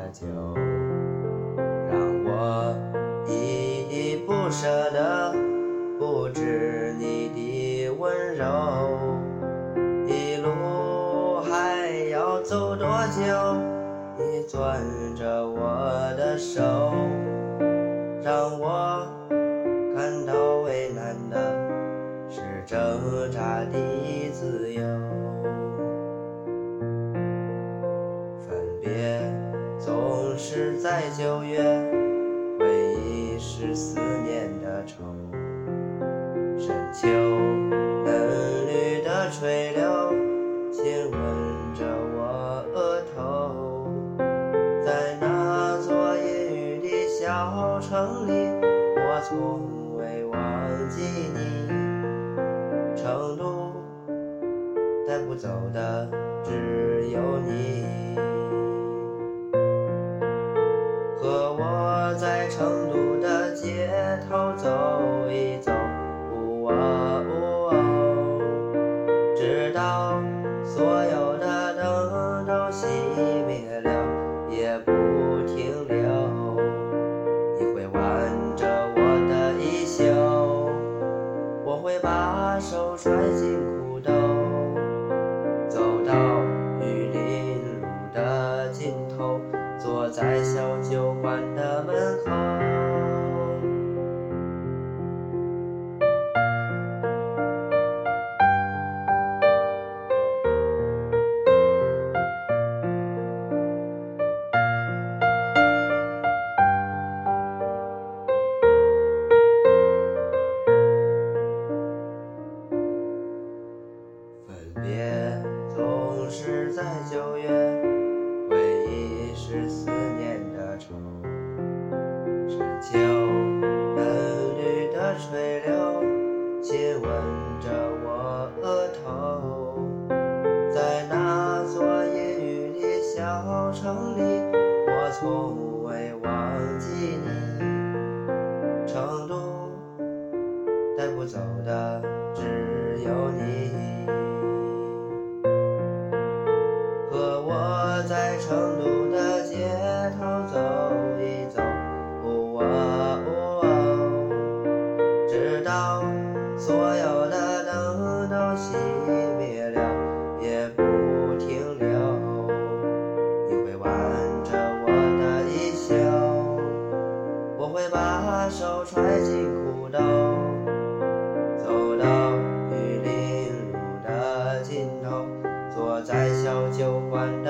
酒，让我依依不舍的不知你的温柔。一路还要走多久？你攥着我的手，让我感到为难的是挣扎的自由。分别总是在9月，回忆是思念的愁。深秋嫩绿的垂柳亲吻着我额头，在那座阴雨的小城里，我从未忘记你。成都带不走的只有你，和我在成都的街头走一走，直到所有的灯都熄灭了，也不停留。你会挽着我的衣袖，我会把手揣进裤兜，走到玉林路的尽头，坐在小酒馆的门口。分别总是在9月，回忆是思念的愁。深秋嫩绿的垂柳亲吻着我额头，在那座阴雨的小城里，我从未忘记你。成都带不走的只有你，和我在成都的街头走一走，直到所有的灯都熄灭了，也不停留。你会挽着我的衣袖，我会把手揣进裤兜，走到玉林路的尽头，坐在小酒馆的